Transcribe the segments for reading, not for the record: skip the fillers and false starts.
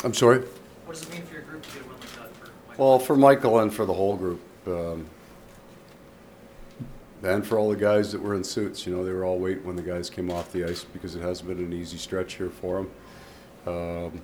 I'm sorry? What does it mean for your group to get a win like that for Michael? Well, for Michael and for the whole group, and for all the guys that were in suits, you know, they were all waiting when the guys came off the ice because it hasn't been an easy stretch here for them.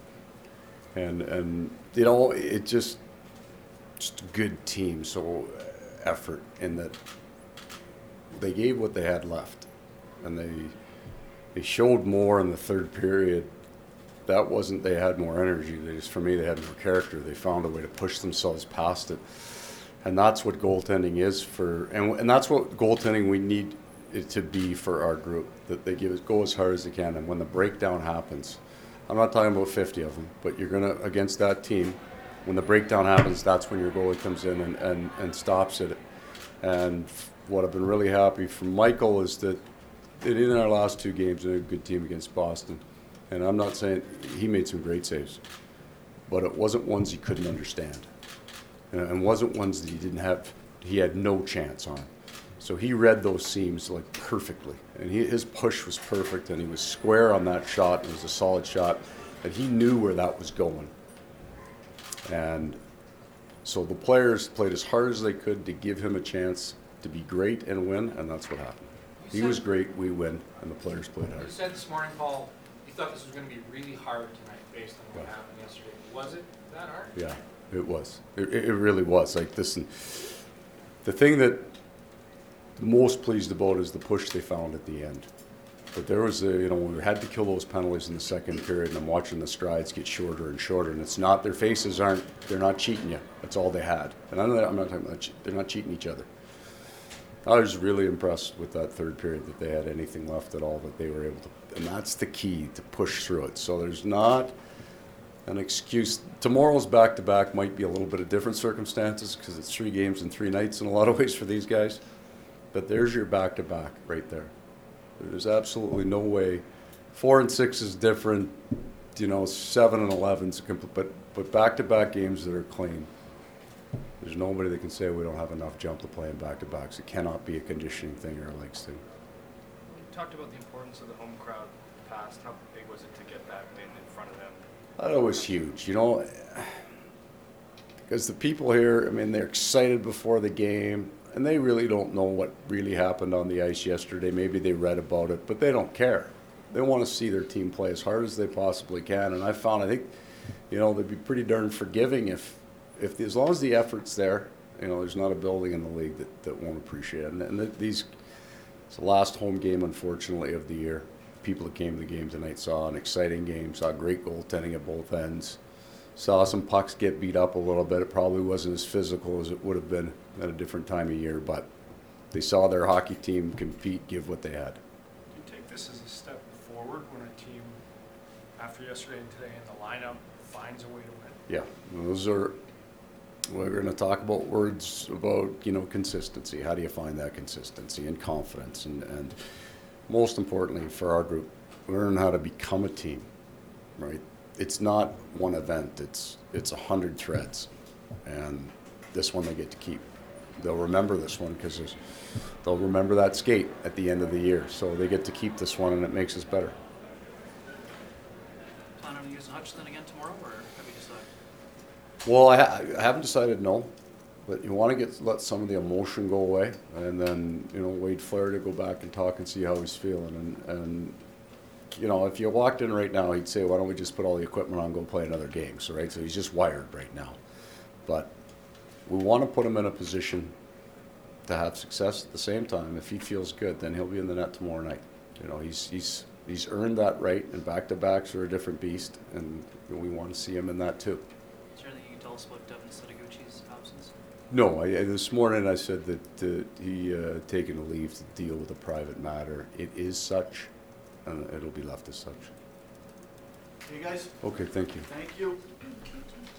And you know, it just a good team, so effort in that they gave what they had left, and they showed more in the third period. That wasn't they had more energy. They just, for me, they had more character. They found a way to push themselves past it, and that's what goaltending is for. And that's what goaltending we need it to be for our group. That they go as hard as they can, and when the breakdown happens, I'm not talking about 50 of them, but you're gonna against that team. When the breakdown happens, that's when your goalie comes in and stops it. And what I've been really happy from Michael is that in our last two games, we had a good team against Boston. And I'm not saying he made some great saves, but it wasn't ones he couldn't understand, and wasn't ones that he had no chance on. So he read those seams like perfectly, and his push was perfect, and he was square on that shot. It was a solid shot, and he knew where that was going. And so the players played as hard as they could to give him a chance to be great and win, and that's what happened. He was great, we win, and the players played hard. You said this morning, Paul, you thought this was going to be really hard tonight based on what happened yesterday. Was it that hard? Yeah, it was. It really was. Like this, and the thing that I'm most pleased about is the push they found at the end. But there was we had to kill those penalties in the second period, and I'm watching the strides get shorter and shorter, and it's not, their faces they're not cheating you. That's all they had. And I'm not talking about, they're not cheating each other. I was really impressed with that third period, that they had anything left at all, that they were able to, and that's the key, to push through it. So there's not an excuse. Tomorrow's back-to-back might be a little bit of different circumstances because it's 3 games in 3 nights in a lot of ways for these guys. But there's your back-to-back right there. There's absolutely no way. 4 and 6 is different, 7 and 11 is but back-to-back games that are clean. There's nobody that can say we don't have enough jump to play in back-to-backs. It cannot be a conditioning thing or a legs thing. You talked about the importance of the home crowd in the past. How big was it to get that win in front of them? That was huge, because the people here, they're excited before the game, and they really don't know what really happened on the ice yesterday. Maybe they read about it, but they don't care. They want to see their team play as hard as they possibly can, and I think, they'd be pretty darn forgiving if as long as the effort's there. There's not a building in the league that won't appreciate it. And it's the last home game, unfortunately, of the year. People that came to the game tonight saw an exciting game, saw great goaltending at both ends, saw some pucks get beat up a little bit. It probably wasn't as physical as it would have been at a different time of year, but they saw their hockey team compete, give what they had. Do you take this as a step forward when a team, after yesterday and today in the lineup, finds a way to win? Yeah, we're going to talk about words about, consistency. How do you find that consistency and confidence? And most importantly for our group, learn how to become a team, right? It's not one event. It's 100 threads. And this one they get to keep. They'll remember this one because they'll remember that skate at the end of the year. So they get to keep this one, and it makes us better. Plan on using Hutchinson again tomorrow, or have you decided? Well, I haven't decided no, but you want to let some of the emotion go away, and then Wade Flair to go back and talk and see how he's feeling. And if you walked in right now, he'd say, "Why don't we just put all the equipment on and go play another game?" So right, so he's just wired right now, but we want to put him in a position to have success at the same time. If he feels good, then he'll be in the net tomorrow night. He's earned that right, and back-to-backs are a different beast, and we want to see him in that too. Is there anything you can tell us about Devin Setaguchi's absence? No, this morning I said that he taken a leave to deal with a private matter. It is such, and it'll be left as such. Okay, guys? Okay, thank you. Thank you.